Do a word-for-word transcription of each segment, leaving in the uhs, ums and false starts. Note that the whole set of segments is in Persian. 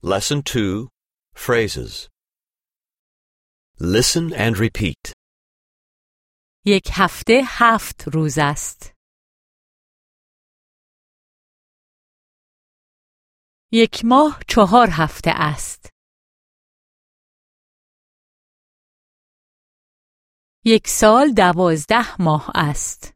Lesson two, Phrases. Listen and repeat. یک هفته هفت روز است. یک ماه چهار هفته است. یک سال دوازده ماه است.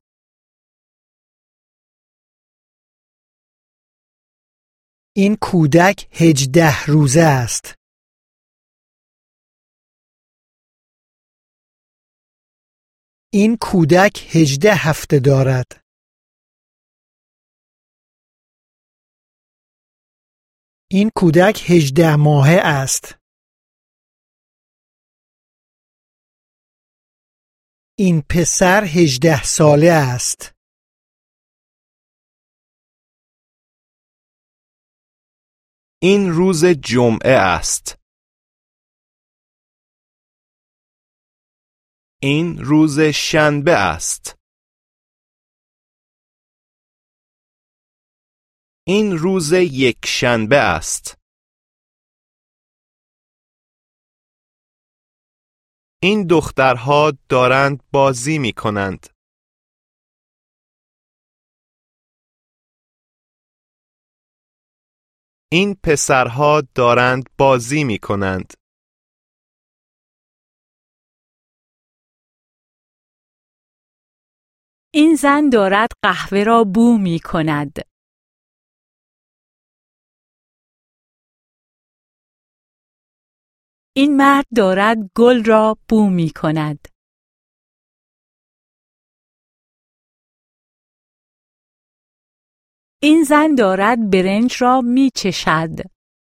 این کودک هجده روزه است. این کودک هجده هفته دارد. این کودک هجده ماهه است. این پسر هجده ساله است. این روز جمعه است. این روز شنبه است. این روز یکشنبه است. این دخترها دارند بازی می کنند. این پسرها دارند بازی می کنند. این زن دارد قهوه را بو می کند. این مرد دارد گل را بو می کند. این زن دارد برنج را می چشد.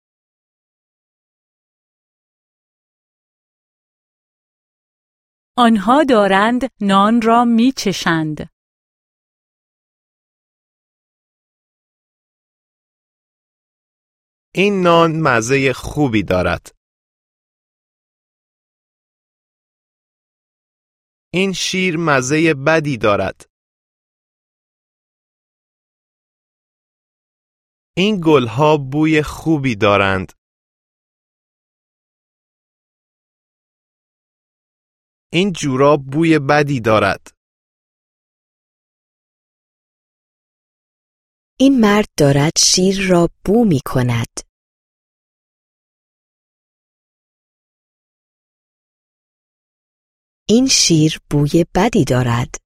آنها دارند نان را می چشند. این نان مزه خوبی دارد. این شیر مزه بدی دارد. این گلها بوی خوبی دارند. این جوراب بوی بدی دارد. این مرد دارد شیر را بو می کند. این شیر بوی بدی دارد.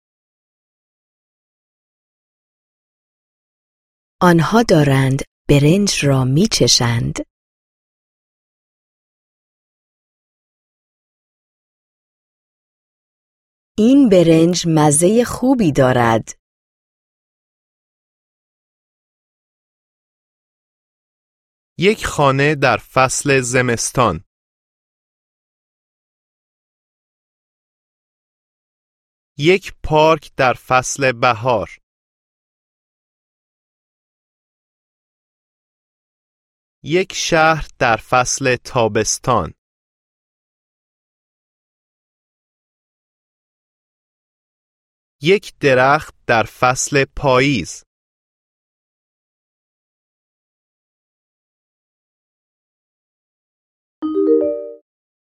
آنها دارند برنج را می چشند. این برنج مزه خوبی دارد. یک خانه در فصل زمستان. یک پارک در فصل بهار. یک شهر در فصل تابستان. یک درخت در فصل پاییز.